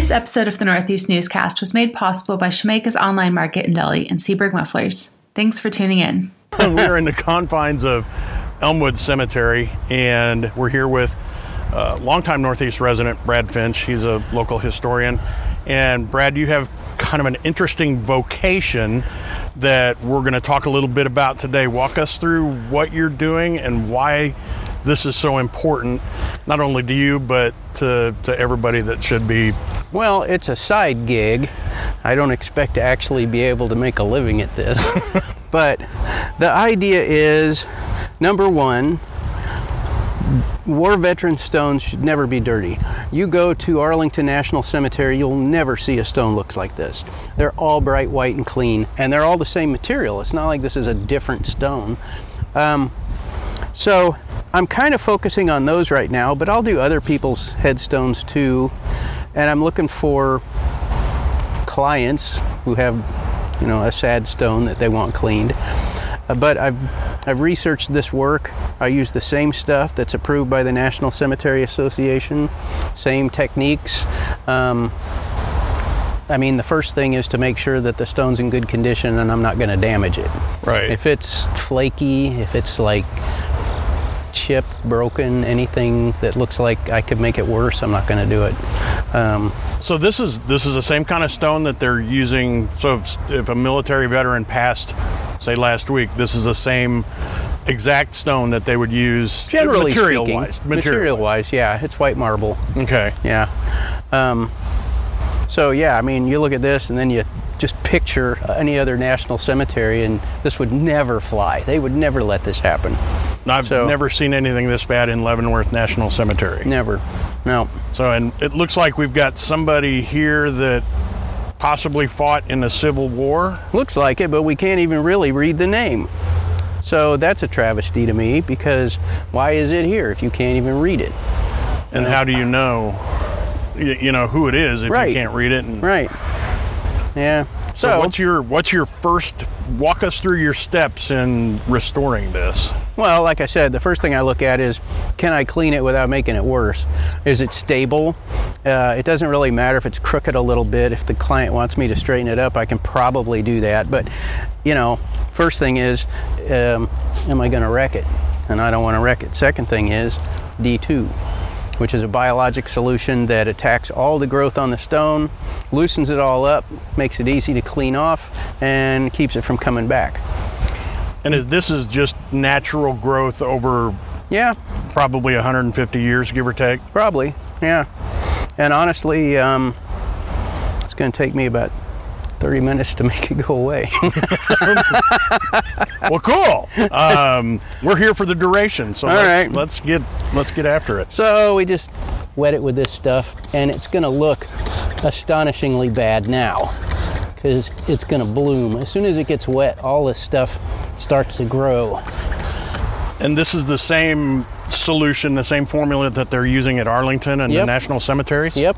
This episode of the Northeast Newscast was made possible by Shemeka's Online Market in Delhi and Seaberg Mufflers. Thanks for tuning in. We're in the confines of Elmwood Cemetery, and we're here with longtime Northeast resident Brad Finch. He's a local historian. And Brad, you have kind of an interesting vocation that we're going to talk a little bit about today. Walk us through what you're doing and why this is so important, not only to you, but to everybody that should be. Well, it's a side gig. I don't expect to actually be able to make a living at this. But the idea is, number one, war veteran stones should never be dirty. You go to Arlington National Cemetery, you'll never see a stone looks like this. They're all bright white and clean, and they're all the same material. It's not like this is a different stone. So I'm kind of focusing on those right now, but I'll do other people's headstones too. And I'm looking for clients who have, a sad stone that they want cleaned. But I've researched this work. I use the same stuff that's approved by the National Cemetery Association, same techniques. The first thing is to make sure that the stone's in good condition and I'm not going to damage it. Right. If it's flaky, if it's like chipped, broken, anything that looks like I could make it worse, I'm not going to do it. So this is the same kind of stone that they're using. So if a military veteran passed, say last week, this is the same exact stone that they would use generally material-wise, yeah, it's white marble. Okay. Yeah. You look at this and then you just picture any other national cemetery and this would never fly. They would never let this happen. I've never seen anything this bad in Leavenworth National Cemetery. Never. No. So, and it looks like we've got somebody here that possibly fought in the Civil War. Looks like it, but we can't even really read the name. So that's a travesty to me, because why is it here if you can't even read it? And how do you know, who it is if right. you can't read it? Right. Yeah. So what's your first, walk us through your steps in restoring this? Well, like I said, the first thing I look at is, can I clean it without making it worse? Is it stable? It doesn't really matter if it's crooked a little bit. If the client wants me to straighten it up, I can probably do that. But, first thing is, am I going to wreck it? And I don't want to wreck it. Second thing is D2, which is a biologic solution that attacks all the growth on the stone, loosens it all up, makes it easy to clean off, and keeps it from coming back. And this is just natural growth over probably 150 years, give or take? Probably, yeah. And honestly, it's going to take me about 30 minutes to make it go away. Well, cool. We're here for the duration, so let's get after it. So we just wet it with this stuff, and it's going to look astonishingly bad now, because it's going to bloom. As soon as it gets wet, all this stuff starts to grow. And this is the same solution, the same formula that they're using at Arlington and the National Cemeteries? Yep.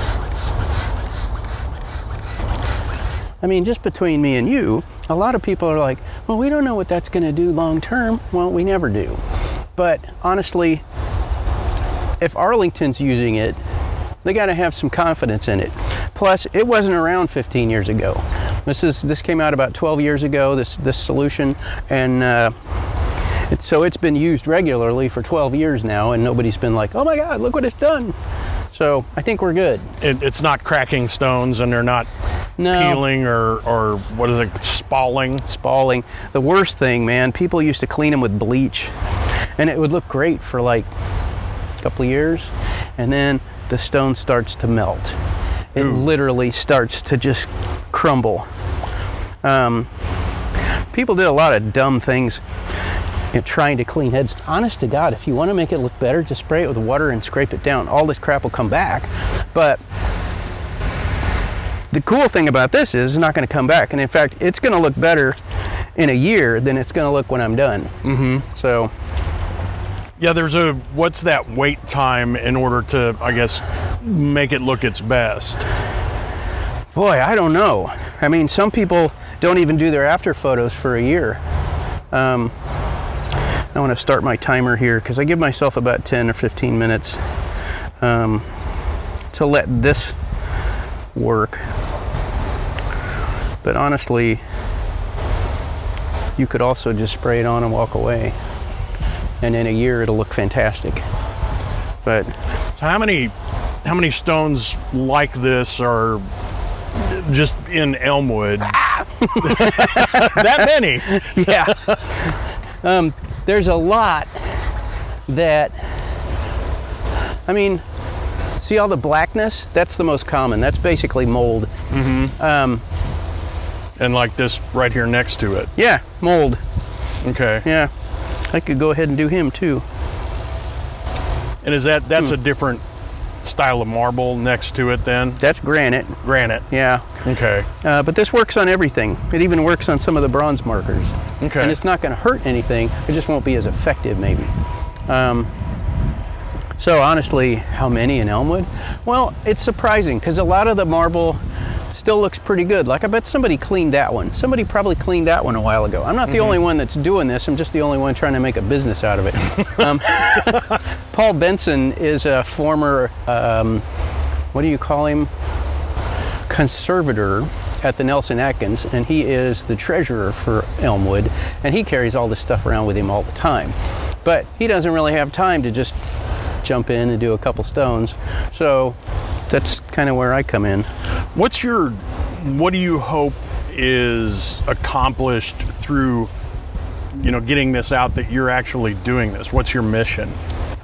Just between me and you, a lot of people are like, well, we don't know what that's going to do long term. Well, we never do. But honestly, if Arlington's using it, they got to have some confidence in it. Plus, it wasn't around 15 years ago. This came out about 12 years ago, this solution, and it's been used regularly for 12 years now, and nobody's been like, oh my God, look what it's done. So I think we're good. It's not cracking stones, and they're not peeling or what is it, spalling? Spalling. The worst thing, man, people used to clean them with bleach, and it would look great for like a couple of years, and then the stone starts to melt. It literally starts to just crumble. People did a lot of dumb things trying to clean heads. Honest to God, if you want to make it look better, just spray it with water and scrape it down. All this crap will come back. But the cool thing about this is it's not going to come back. And in fact, it's going to look better in a year than it's going to look when I'm done. Mm-hmm. So. Yeah, what's that wait time in order to, I guess, make it look its best? Boy, I don't know. Some people don't even do their after photos for a year. I want to start my timer here because I give myself about 10 or 15 minutes to let this work. But honestly, you could also just spray it on and walk away. And in a year, it'll look fantastic. But so how many stones like this are just in Elmwood? That many? yeah. There's a lot that, I mean, see all the blackness? That's the most common. That's basically mold. And like this right here next to it. Yeah, mold. Okay. Yeah. I could go ahead and do him too. And is that's a different style of marble next to it then? That's granite. Granite. Yeah. Okay. But this works on everything. It even works on some of the bronze markers. Okay. And it's not going to hurt anything. It just won't be as effective maybe. So honestly, how many in Elmwood? Well, it's surprising because a lot of the marble still looks pretty good. Like I bet somebody cleaned that one. Somebody probably cleaned that one a while ago. I'm not the only one that's doing this. I'm just the only one trying to make a business out of it. Paul Benson is a former, what do you call him? Conservator at the Nelson Atkins, and he is the treasurer for Elmwood, and he carries all this stuff around with him all the time. But he doesn't really have time to just jump in and do a couple stones. So that's kind of where I come in. What do you hope is accomplished through, getting this out that you're actually doing this? What's your mission?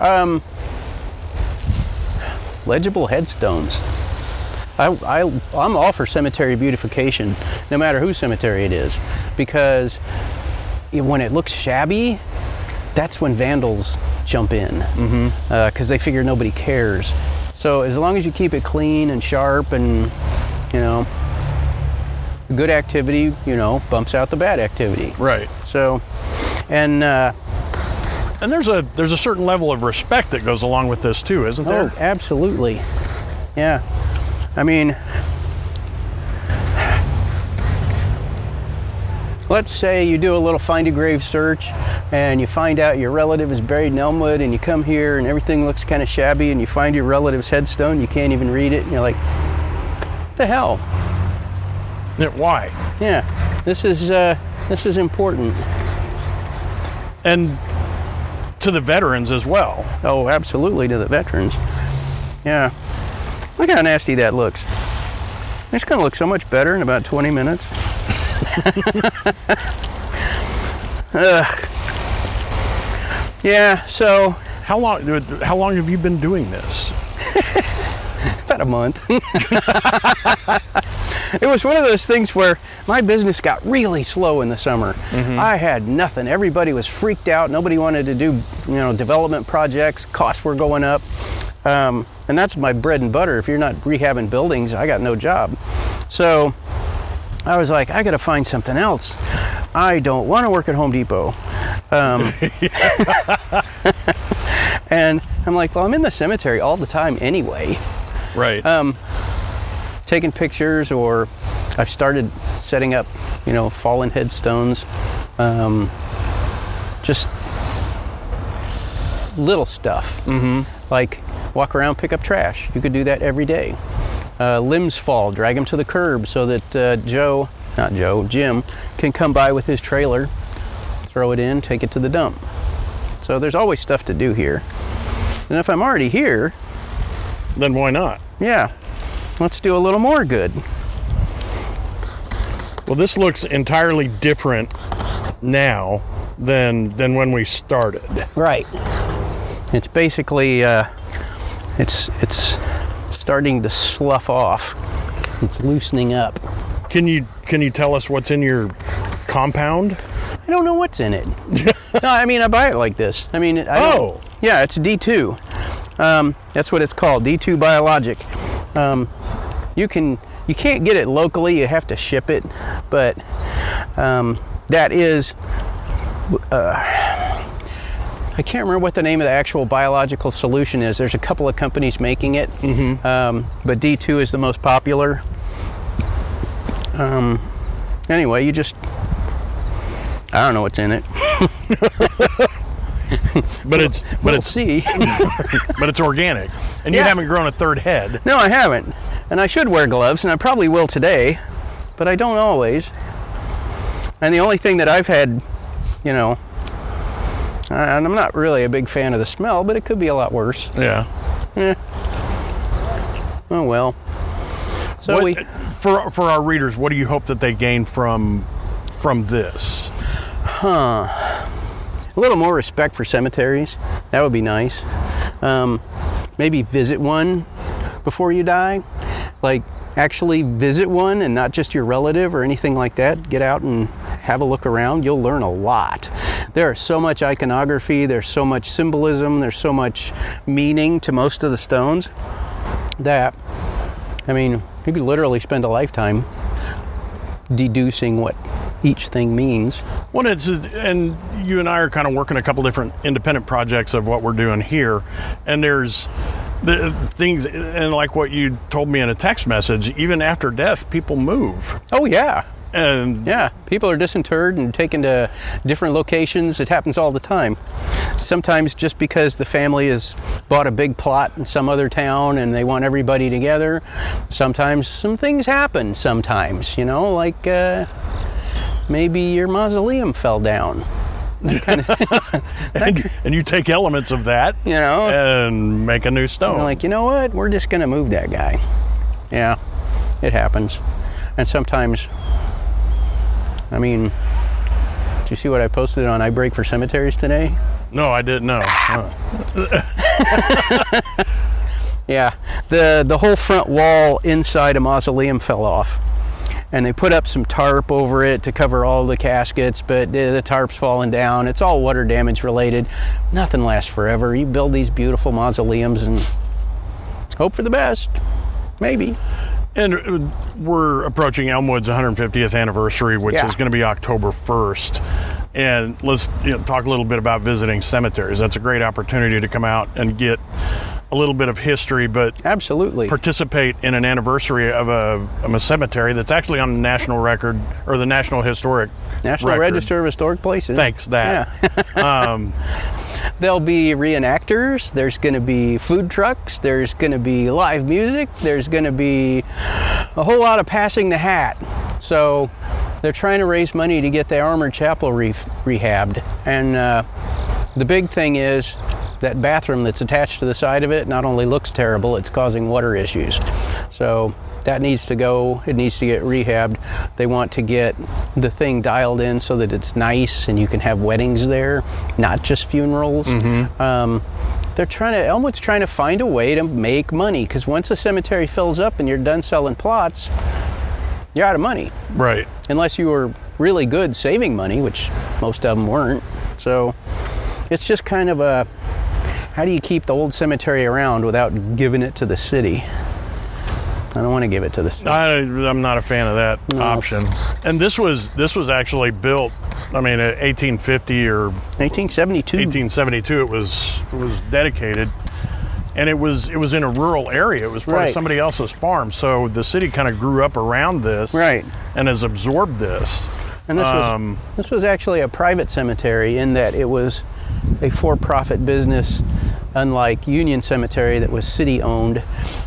Legible headstones. I'm all for cemetery beautification, no matter whose cemetery it is, because when it looks shabby, that's when vandals jump in, because they figure nobody cares. So as long as you keep it clean and sharp and, good activity, bumps out the bad activity. Right. So, and there's a certain level of respect that goes along with this too, isn't there? Oh, absolutely. Yeah. I mean, let's say you do a little find a grave search and you find out your relative is buried in Elmwood, and you come here and everything looks kind of shabby, and you find your relative's headstone, you can't even read it, and you're like, what the hell? Yeah, why? Yeah, this is important. And to the veterans as well. Oh, absolutely, to the veterans. Yeah. Look how nasty that looks. It's going to look so much better in about 20 minutes. Yeah, so... How long have you been doing this? About a month. It was one of those things where my business got really slow in the summer. I had nothing. Everybody was freaked out. Nobody wanted to do, development projects. Costs were going up. And that's my bread and butter. If you're not rehabbing buildings, I got no job. So I was like, I got to find something else. I don't want to work at Home Depot. And I'm like, well, I'm in the cemetery all the time anyway. Right. Taking pictures, or I've started setting up, fallen headstones. Just little stuff. Like walk around, pick up trash. You could do that every day. Limbs fall, drag them to the curb so that Jim can come by with his trailer, throw it in, take it to the dump. So there's always stuff to do here. And if I'm already here, then why not? Yeah, let's do a little more good. Well, this looks entirely different now than when we started. Right. It's basically it's starting to slough off. It's loosening up. Can you tell us what's in your compound? I don't know what's in it. No, I mean, I buy it like this. I mean, yeah, it's D2. That's what it's called, D2 Biologic. You can't get it locally. You have to ship it, but that is. I can't remember what the name of the actual biological solution is. There's a couple of companies making it, but D2 is the most popular. Anyway, I don't know what's in it. but it's see. but it's organic, and Yeah. You haven't grown a third head. No, I haven't. And I should wear gloves, and I probably will today, but I don't always. And the only thing that I've had, you know, and I'm not really a big fan of the smell, but it could be a lot worse. Yeah. Oh well. So for our readers, what do you hope that they gain from this? A little more respect for cemeteries. That would be nice. Maybe visit one before you die. Like, actually visit one and not just your relative or anything like that. Get out and have a look around. You'll learn a lot. There's so much iconography. There's so much symbolism. There's so much meaning to most of the stones that, I mean, you could literally spend a lifetime deducing what each thing means. Well, and you and I are kind of working a couple different independent projects of what we're doing here, and there's the things, and like what you told me in a text message, even after death, people move. Oh yeah. And yeah, people are disinterred and taken to different locations. It happens all the time. Sometimes just because the family has bought a big plot in some other town and they want everybody together. Sometimes some things happen sometimes, you know, like maybe your mausoleum fell down. And you take elements of that, you know, and make a new stone. Like, you know what? We're just going to move that guy. Yeah, it happens. And sometimes, I mean, did you see what I posted on iBreak for Cemeteries today? No, I didn't know. Yeah, the whole front wall inside a mausoleum fell off. And they put up some tarp over it to cover all the caskets, but the tarp's falling down. It's all water damage related. Nothing lasts forever. You build these beautiful mausoleums and hope for the best. Maybe. And we're approaching Elmwood's 150th anniversary, which is going to be October 1st. And let's talk a little bit about visiting cemeteries. That's a great opportunity to come out and get a little bit of history, but absolutely participate in an anniversary of a cemetery that's actually on the national record, or the National Historic National Register of Historic Places. Thanks, that. Yeah. There'll be reenactors, there's going to be food trucks, there's going to be live music, there's going to be a whole lot of passing the hat. So they're trying to raise money to get the Armored Chapel rehabbed. And the big thing is that bathroom that's attached to the side of it not only looks terrible, it's causing water issues. So that needs to go. It needs to get rehabbed. They want to get the thing dialed in so that it's nice and you can have weddings there, not just funerals. Mm-hmm. Elmwood's trying to find a way to make money, because once a cemetery fills up and you're done selling plots, you're out of money. Right. Unless you were really good saving money, which most of them weren't. So it's just kind of a, how do you keep the old cemetery around without giving it to the city? I don't want to give it to the city. I'm not a fan of that option. And this was actually built, I mean, at 1850 or 1872. 1872. It was dedicated, and it was in a rural area. It was part of somebody else's farm. So the city kind of grew up around this, and has absorbed this. And this was actually a private cemetery in that it was a for-profit business, unlike Union Cemetery that was city-owned.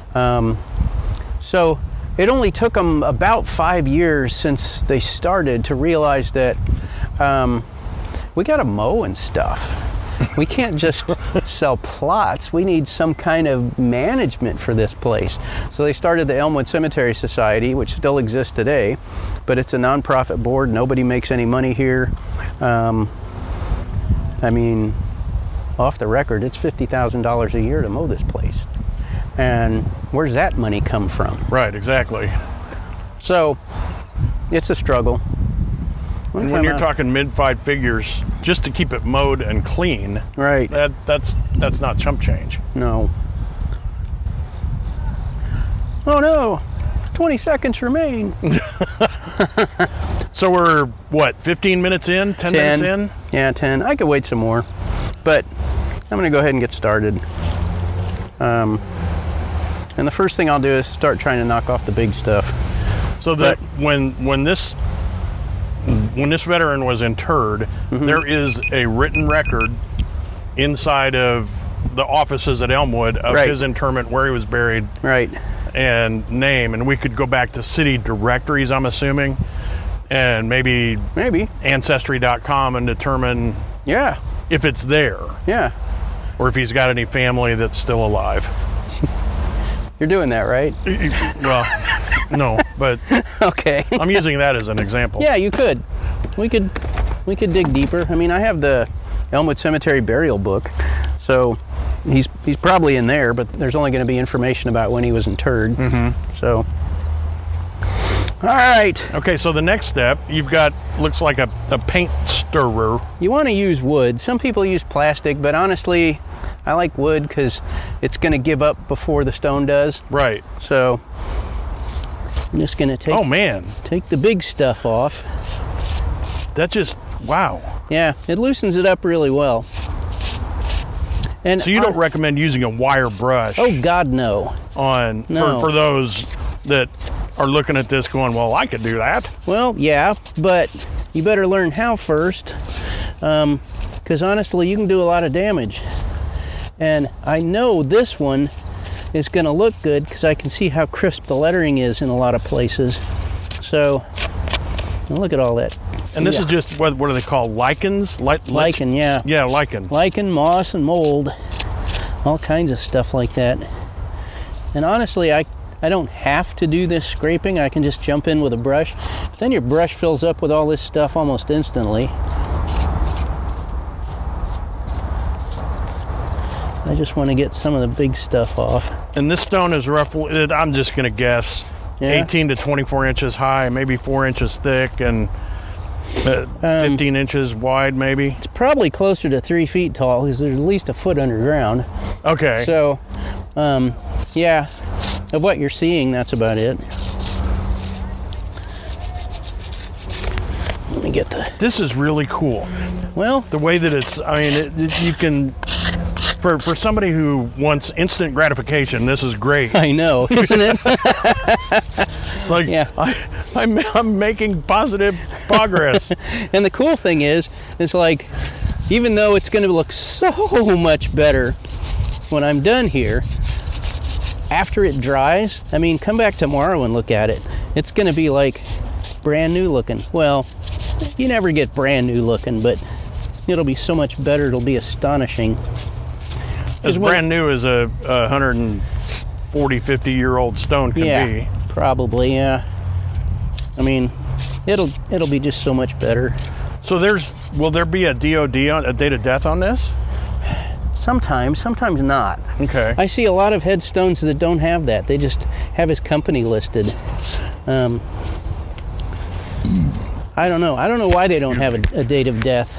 So it only took them about 5 years since they started to realize that we got to mow and stuff. We can't just sell plots. We need some kind of management for this place. So they started the Elmwood Cemetery Society, which still exists today, but it's a nonprofit board. Nobody makes any money here. I mean, off the record, it's $50,000 a year to mow this place. And where's that money come from? Right, exactly. So it's a struggle. And when you're talking mid-five figures, just to keep it mowed and clean, right? That's not chump change. No. Oh no, 20 seconds remain. So we're, what, 15 minutes in? 10 minutes in? Yeah, 10. I could wait some more, but I'm going to go ahead and get started. And the first thing I'll do is start trying to knock off the big stuff. So that when this veteran was interred, mm-hmm. there is a written record inside of the offices at Elmwood of his interment, where he was buried. Right. and name, and we could go back to city directories, I'm assuming, and maybe Ancestry.com and determine if it's there. Yeah. Or if he's got any family that's still alive. You're doing that, right? Well, no, but okay. I'm using that as an example. Yeah, you could. We could dig deeper. I mean, I have the Elmwood Cemetery burial book, so he's probably in there, but there's only going to be information about when he was interred. Mm-hmm. So, all right. Okay, so the next step, you've got, looks like a paint stirrer. You want to use wood. Some people use plastic, but honestly, I like wood because it's going to give up before the stone does. Right. So I'm just going to take the big stuff off. That just, wow. Yeah, it loosens it up really well. And so you don't recommend using a wire brush? Oh, God, no. For those that are looking at this going, well, I could do that. Well, yeah, but you better learn how first, because honestly, you can do a lot of damage. And I know this one is going to look good because I can see how crisp the lettering is in a lot of places. So, look at all that. And this is just, what do they call, lichens? Lichen, yeah. Yeah, lichen. Lichen, moss, and mold. All kinds of stuff like that. And honestly, I don't have to do this scraping. I can just jump in with a brush. Then your brush fills up with all this stuff almost instantly. I just want to get some of the big stuff off. And this stone is roughly, I'm just going to guess, 18 to 24 inches high, maybe 4 inches thick, and 15 inches wide, maybe? It's probably closer to 3 feet tall because there's at least a foot underground. Okay. So, yeah, of what you're seeing, that's about it. Let me get the... This is really cool. Well... The way that it's, I mean, you can... For somebody who wants instant gratification, this is great. I know, isn't it? It's like, yeah. I'm making positive progress. And the cool thing is, it's like, even though it's going to look so much better when I'm done here, after it dries, I mean, come back tomorrow and look at it. It's going to be like brand new looking. Well, you never get brand new looking, but it'll be so much better. It'll be astonishing. As brand new as a 140, 50-year-old stone can be. Probably, yeah. I mean, it'll be just so much better. So will there be a DOD a date of death on this? Sometimes not. Okay. I see a lot of headstones that don't have that. They just have his company listed. I don't know. I don't know why they don't have a date of death.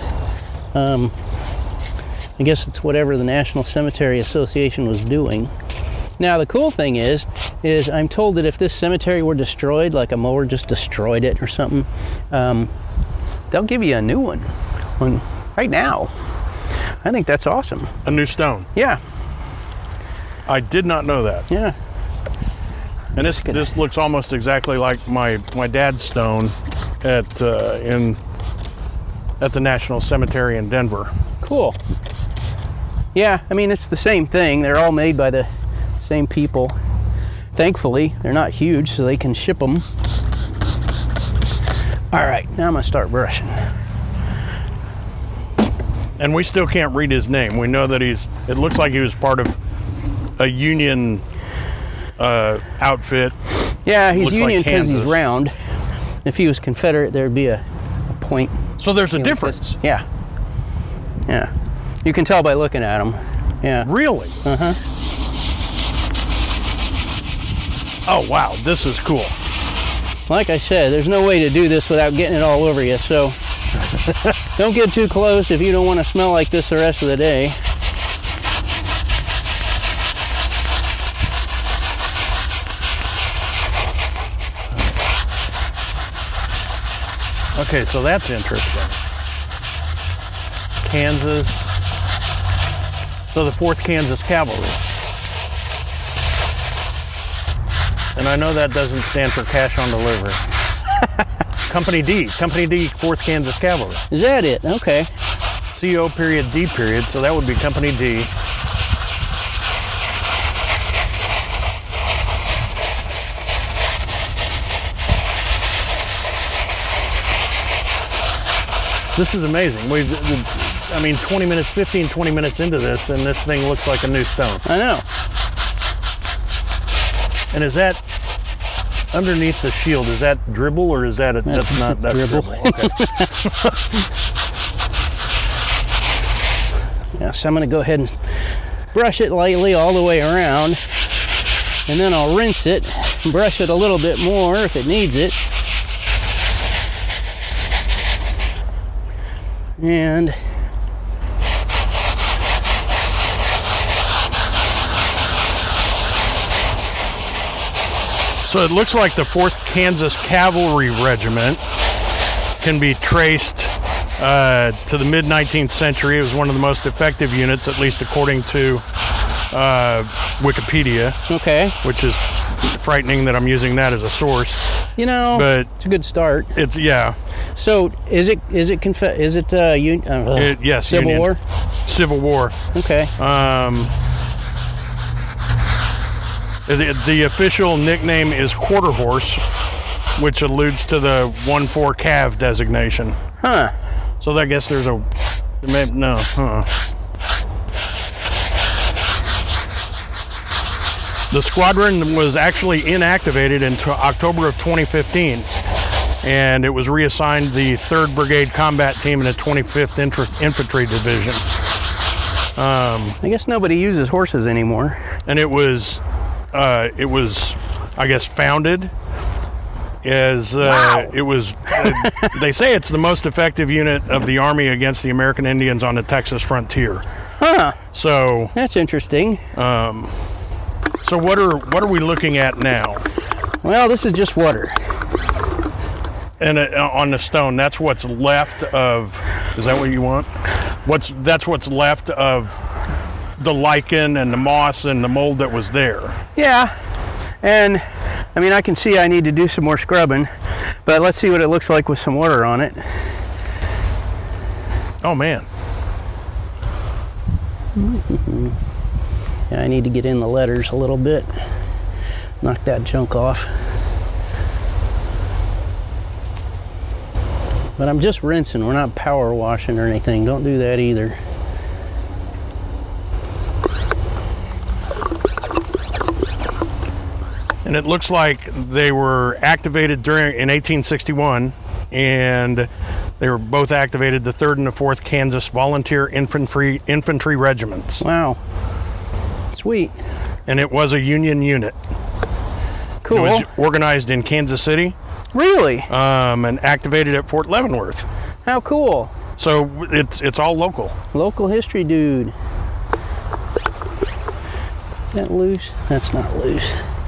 I guess it's whatever the National Cemetery Association was doing. Now, the cool thing is I'm told that if this cemetery were destroyed, like a mower just destroyed it or something, they'll give you a new one right now. I think that's awesome. A new stone? Yeah. I did not know that. Yeah. And this looks almost exactly like my dad's stone at the National Cemetery in Denver. Cool. Yeah, I mean, it's the same thing. They're all made by the same people. Thankfully, they're not huge, so they can ship them. All right, now I'm going to start brushing. And we still can't read his name. We know that it looks like he was part of a Union outfit. Yeah, he's Union because he's round. If he was Confederate, there'd be a point. So there's a difference. Yeah. Yeah. You can tell by looking at them. Yeah. Really? Uh-huh. Oh, wow. This is cool. Like I said, there's no way to do this without getting it all over you, so don't get too close if you don't want to smell like this the rest of the day. Okay, so that's interesting. Kansas. So the 4th Kansas Cavalry. And I know that doesn't stand for cash on delivery. Company D, 4th Kansas Cavalry. Is that it? Okay. CO period D period, so that would be Company D. This is amazing. 20 minutes into this, and this thing looks like a new stone. I know. And is that underneath the shield? Is that dribble, or is that that's not dribble? Okay. Yeah, so I'm going to go ahead and brush it lightly all the way around, and then I'll rinse it and brush it a little bit more if it needs it. And so it looks like the 4th Kansas Cavalry Regiment can be traced to the mid-19th century. It was one of the most effective units, at least according to Wikipedia. Okay. Which is frightening that I'm using that as a source. You know, but it's a good start. It's, yeah. So yes, Civil Union. War? Civil War. Okay. The official nickname is Quarter Horse, which alludes to the 1-4 Cav designation. Huh. So I guess there's a... The squadron was actually inactivated until October of 2015, and it was reassigned the 3rd Brigade Combat Team in the 25th Infantry Division. I guess nobody uses horses anymore. And it was, I guess, founded as it was. They say it's the most effective unit of the Army against the American Indians on the Texas frontier. Huh. So that's interesting. So what are we looking at now? Well, this is just water. And on the stone, that's what's left of. Is that what you want? That's what's left of the lichen and the moss and the mold that was there. Yeah, and I mean, I can see I need to do some more scrubbing, but let's see what it looks like with some water on it. Oh man. Yeah, I need to get in the letters a little bit, knock that junk off. But I'm just rinsing, we're not power washing or anything. Don't do that either. And it looks like they were activated in 1861, and they were both activated, the 3rd and the 4th Kansas Volunteer Infantry Regiments. Wow. Sweet. And it was a Union unit. Cool. It was organized in Kansas City. Really? And activated at Fort Leavenworth. How cool. So it's all local. Local history, dude. Is that loose? That's not loose.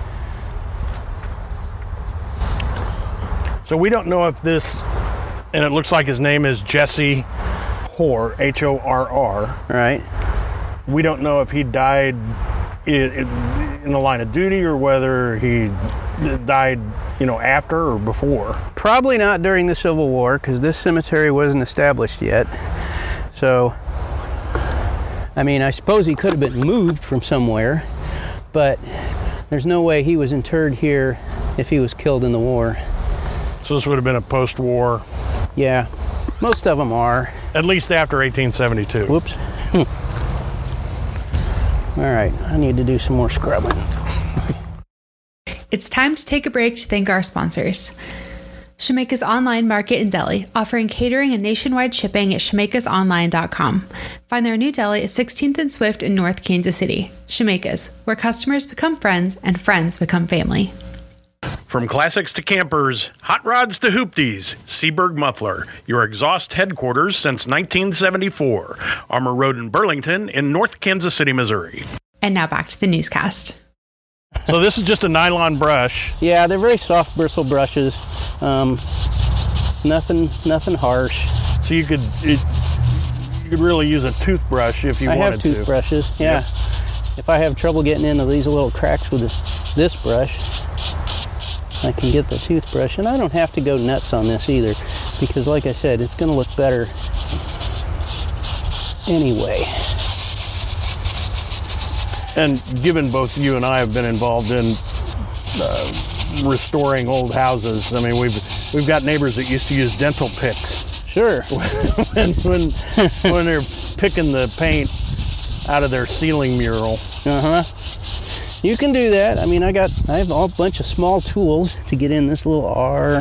So we don't know if this, and it looks like his name is Jesse Horr, Horr. Right. We don't know if he died in the line of duty or whether he died, after or before. Probably not during the Civil War, because this cemetery wasn't established yet. So, I mean, I suppose he could have been moved from somewhere, but there's no way he was interred here if he was killed in the war. So this would have been a post-war. Yeah, most of them are. At least after 1872. Whoops. All right, I need to do some more scrubbing. It's time to take a break to thank our sponsors. Shemeka's Online Market in Delhi, offering catering and nationwide shipping at shemekasonline.com. Find their new deli at 16th and Swift in North Kansas City. Shemeka's, where customers become friends and friends become family. From classics to campers, hot rods to hoopties, Seaberg Muffler, your exhaust headquarters since 1974. Armour Road in Burlington in North Kansas City, Missouri. And now back to the newscast. So this is just a nylon brush. Yeah, they're very soft bristle brushes. Nothing harsh. So you could really use a toothbrush if you wanted to. I have toothbrushes, yeah. Yep. If I have trouble getting into these little cracks with this brush, I can get the toothbrush. And I don't have to go nuts on this either, because like I said, it's going to look better anyway. And given both you and I have been involved in restoring old houses, I mean, we've got neighbors that used to use dental picks Sure. when they're picking the paint out of their ceiling mural. You can do that. I mean, I have a bunch of small tools to get in this little R.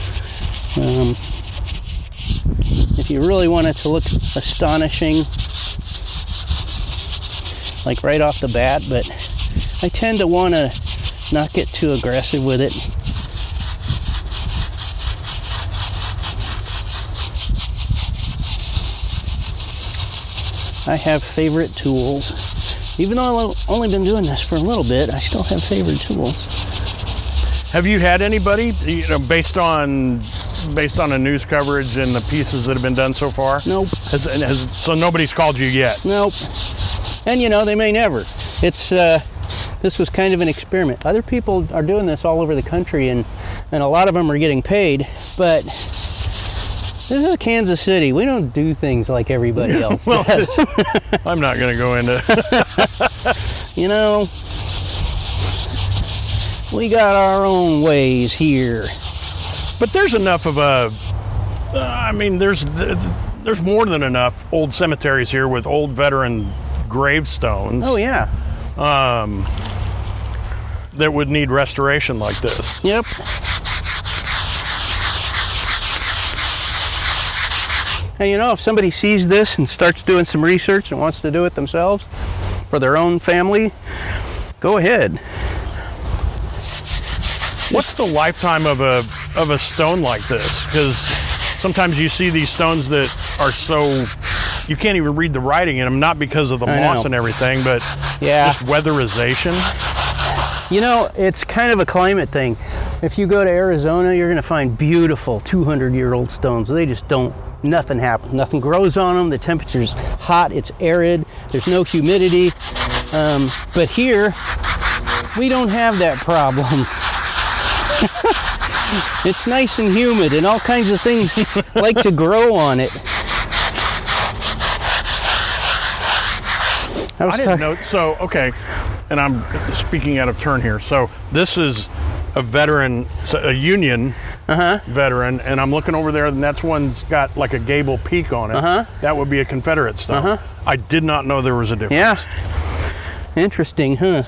If you really want it to look astonishing, like right off the bat, but I tend to want to not get too aggressive with it. I have favorite tools. Even though I've only been doing this for a little bit, I still have favorite tools. Have you had anybody, based on the news coverage and the pieces that have been done so far? Nope. So nobody's called you yet? Nope. And they may never. This was kind of an experiment. Other people are doing this all over the country, and a lot of them are getting paid, but this is Kansas City. We don't do things like everybody else does. I'm not going to go into we got our own ways here. But there's enough of there's more than enough old cemeteries here with old veteran gravestones. Oh, yeah. That would need restoration like this. Yep. And if somebody sees this and starts doing some research and wants to do it themselves for their own family, go ahead. What's the lifetime of a stone like this? Because sometimes you see these stones that are so you can't even read the writing in them, not because of the moss and everything, but just weatherization. It's kind of a climate thing. If you go to Arizona, you're going to find beautiful 200-year-old stones. They just don't. Nothing happens. Nothing grows on them. The temperature's hot. It's arid. There's no humidity. But here, we don't have that problem. It's nice and humid, and all kinds of things like to grow on it. I didn't know. So, okay, and I'm speaking out of turn here. So this is a veteran, a Union veteran, and I'm looking over there, and that's one's got like a gable peak on it. That would be a Confederate stone. I did not know there was a difference. Yeah. Interesting, huh?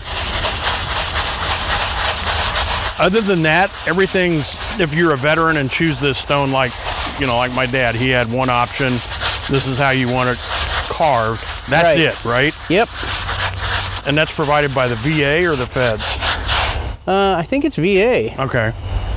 Other than that, everything's, if you're a veteran and choose this stone, like my dad, he had one option. This is how you want it carved. That's it, right? Yep. And that's provided by the VA or the feds? I think it's VA. Okay.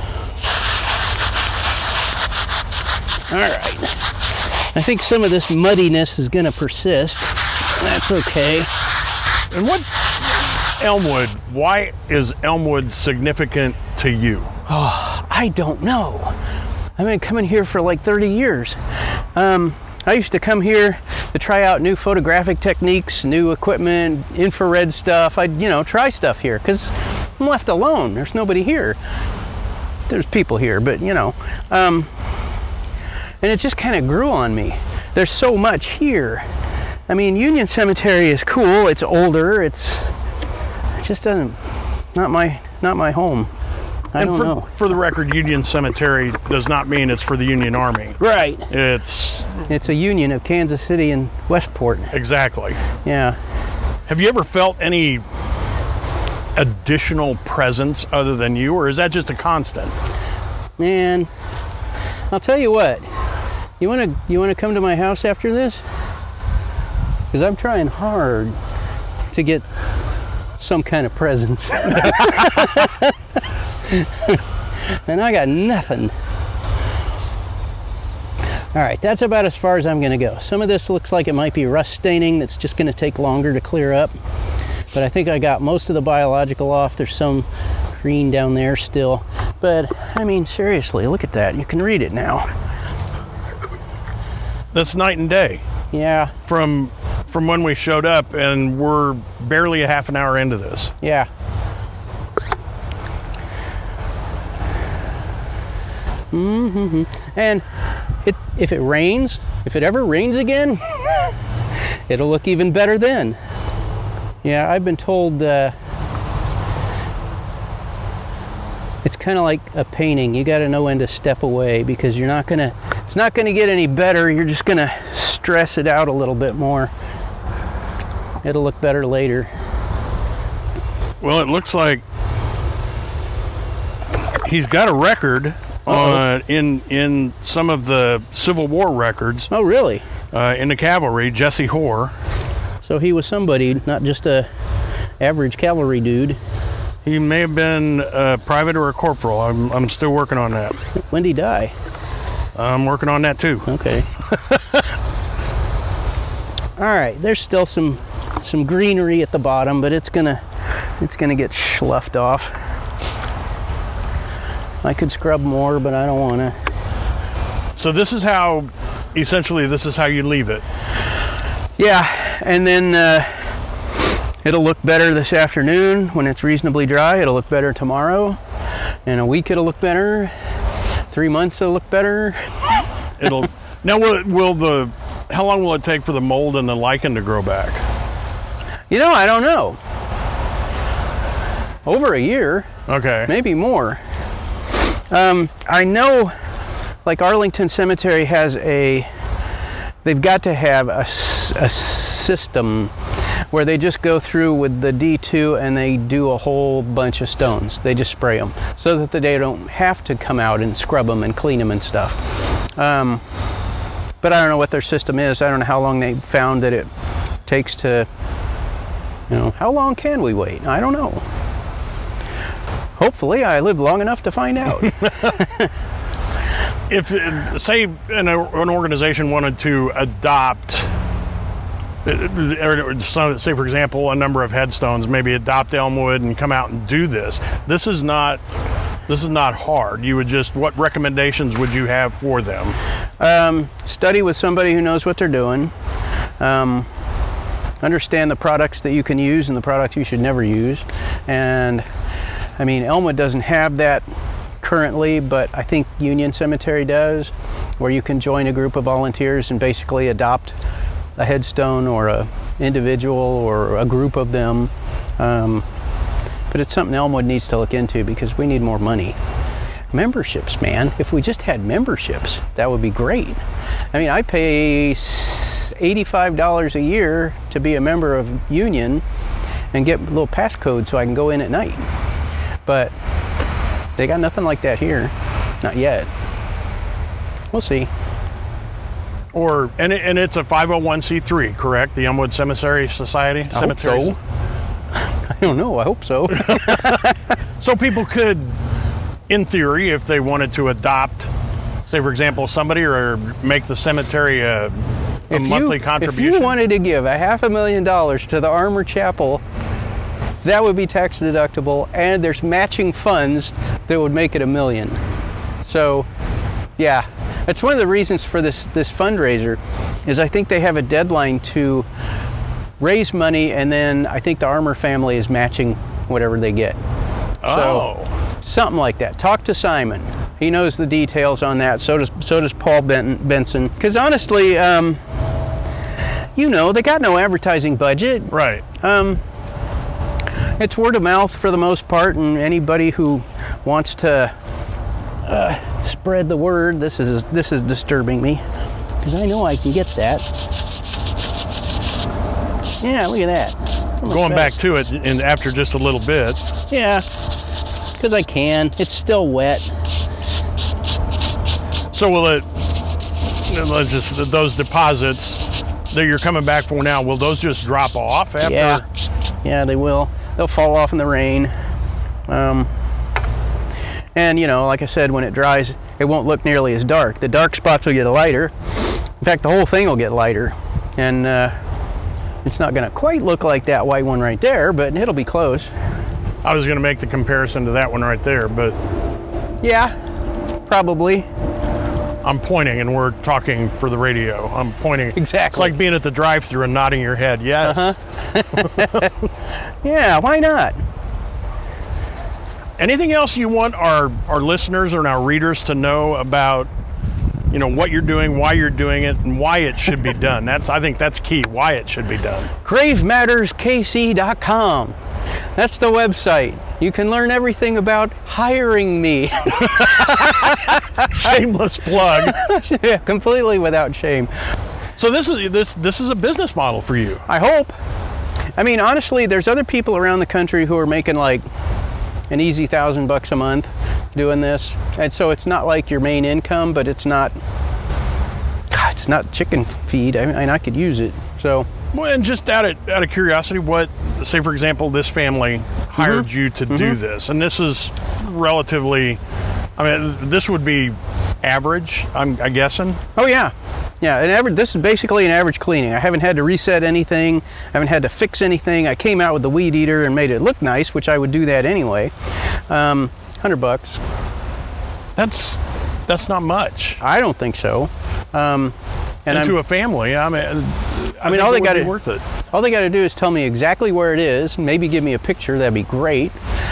All right. I think some of this muddiness is going to persist. That's okay. And Elmwood, why is Elmwood significant to you? Oh, I don't know. I've been coming here for like 30 years. I used to come here to try out new photographic techniques, new equipment, infrared stuff. I'd, try stuff here because I'm left alone. There's nobody here. There's people here, but, and it just kind of grew on me. There's so much here. I mean, Union Cemetery is cool. It's older. It just doesn't, not my home. I don't know. For the record, Union Cemetery does not mean it's for the Union Army. Right. It's a union of Kansas City and Westport. Exactly. Yeah. Have you ever felt any additional presence other than you, or is that just a constant? Man, I'll tell you what. You want to come to my house after this? Because I'm trying hard to get some kind of presence. And I got nothing. All right, that's about as far as I'm going to go. Some of this looks like it might be rust staining that's just going to take longer to clear up. But I think I got most of the biological off. There's some green down there still. But, I mean, seriously, look at that. You can read it now. That's night and day. Yeah. From when we showed up, and we're barely a half an hour into this. Yeah. And if it rains, if it ever rains again, it'll look even better then. Yeah, I've been told it's kind of like a painting. You got to know when to step away because you're not going to It's not going to get any better. You're just going to stress it out a little bit more. It'll look better later. Well, it looks like he's got a record in some of the Civil War records. Oh, really? In the cavalry, Jesse Hoare. So he was somebody, not just a average cavalry dude. He may have been a private or a corporal. I'm still working on that. When did he die? I'm working on that too. Okay. All right. There's still some greenery at the bottom, but it's gonna get sloughed off. I could scrub more, but I don't want to. So this is how you leave it. Yeah, and then it'll look better this afternoon when it's reasonably dry. It'll look better tomorrow. In a week, it'll look better. 3 months, it'll look better. Now, how long will it take for the mold and the lichen to grow back? I don't know. Over a year. Okay. Maybe more. I know, like Arlington Cemetery they've got to have a system where they just go through with the D2 and they do a whole bunch of stones. They just spray them so that they don't have to come out and scrub them and clean them and stuff. But I don't know what their system is. I don't know how long they found that it takes to, how long can we wait? I don't know. Hopefully I live long enough to find out. If, say, an organization wanted to adopt, say, for example, a number of headstones, maybe adopt Elmwood and come out and do this. This is not hard. What recommendations would you have for them? Study with somebody who knows what they're doing. Understand the products that you can use and the products you should never use. And, Elmwood doesn't have that currently, but I think Union Cemetery does, where you can join a group of volunteers and basically adopt a headstone or a individual or a group of them. But it's something Elmwood needs to look into because we need more money. Memberships, man. If we just had memberships, that would be great. I pay $85 a year to be a member of Union and get a little passcode so I can go in at night. But they got nothing like that here. Not yet. We'll see. And it's a 501c3, correct? The Elmwood Cemetery Society? I hope so. I don't know. I hope so. So people could, in theory, if they wanted to adopt, say, for example, somebody or make the cemetery a monthly contribution. If you wanted to give $500,000 to the Armor Chapel, that would be tax deductible, and there's matching funds that would make it $1 million. So, yeah, that's one of the reasons for this fundraiser, is I think they have a deadline to raise money, and then I think the Armor family is matching whatever they get. Oh. So, something like that. Talk to Simon. He knows the details on that. So does Paul Benson. Because honestly, they got no advertising budget. Right. It's word of mouth for the most part, and anybody who wants to spread the word. This is disturbing me because I know I can get that. Yeah, look at that. Going back to it, and after just a little bit. Yeah, because I can. It's still wet. So will those deposits that you're coming back for now, will those just drop off after? Yeah, they will. They'll fall off in the rain. And like I said, when it dries, it won't look nearly as dark. The dark spots will get lighter. In fact, the whole thing will get lighter. And it's not going to quite look like that white one right there, but it'll be close. I was going to make the comparison to that one right there, but... Yeah, probably. I'm pointing, and we're talking for the radio. I'm pointing. Exactly. It's like being at the drive-thru and nodding your head. Yes. Yeah, why not? Anything else you want our listeners or our readers to know about, what you're doing, why you're doing it, and why it should be done? I think that's key, why it should be done. GraveMattersKC.com. That's the website. You can learn everything about hiring me. Shameless plug. Yeah, completely without shame. So this is a business model for you. I hope. I mean, honestly, there's other people around the country who are making like an easy $1,000 a month doing this, and so it's not like your main income, but it's not chicken feed. I mean, I could use it. So. Well, and just out of curiosity, what, say for example, this family hired you to do this, and this is relatively, I mean, this would be average, I'm guessing. Oh yeah. Yeah, this is basically an average cleaning. I haven't had to reset anything. I haven't had to fix anything. I came out with the weed eater and made it look nice, which I would do that anyway. $100. That's not much. I don't think so. And to a family, I mean, all they got to worth it. All they got to do is tell me exactly where it is. Maybe give me a picture. That'd be great.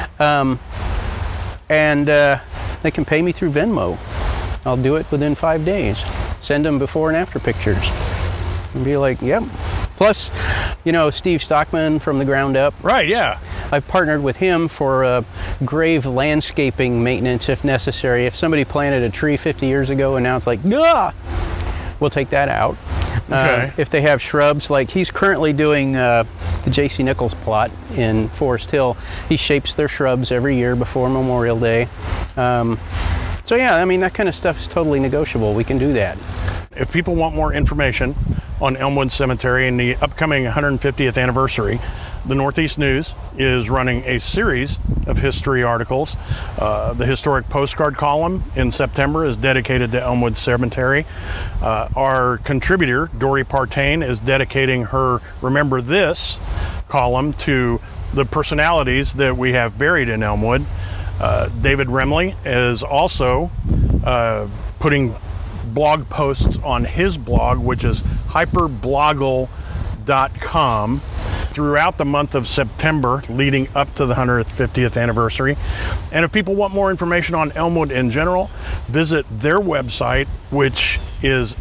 And they can pay me through Venmo. I'll do it within 5 days. Send them before and after pictures. And be like, yep. Plus, Steve Stockman from The Ground Up. Right, yeah. I've partnered with him for grave landscaping maintenance if necessary. If somebody planted a tree 50 years ago and now it's like, ah, we'll take that out. Okay. If they have shrubs, like he's currently doing the J.C. Nichols plot in Forest Hill. He shapes their shrubs every year before Memorial Day. So yeah, I mean, that kind of stuff is totally negotiable. We can do that. If people want more information on Elmwood Cemetery and the upcoming 150th anniversary, the Northeast News is running a series of history articles. The historic postcard column in September is dedicated to Elmwood Cemetery. Our contributor, Dory Partain, is dedicating her Remember This column to the personalities that we have buried in Elmwood. David Remley is also putting blog posts on his blog, which is hyperblogle.com, throughout the month of September leading up to the 150th anniversary. And if people want more information on Elmwood in general, visit their website, which is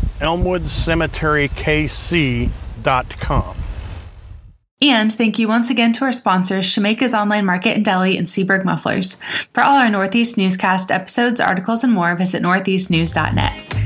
elmwoodcemeterykc.com. And thank you once again to our sponsors, Shemeka's Online Market and Deli and Seaberg Mufflers. For all our Northeast Newscast episodes, articles, and more, visit northeastnews.net.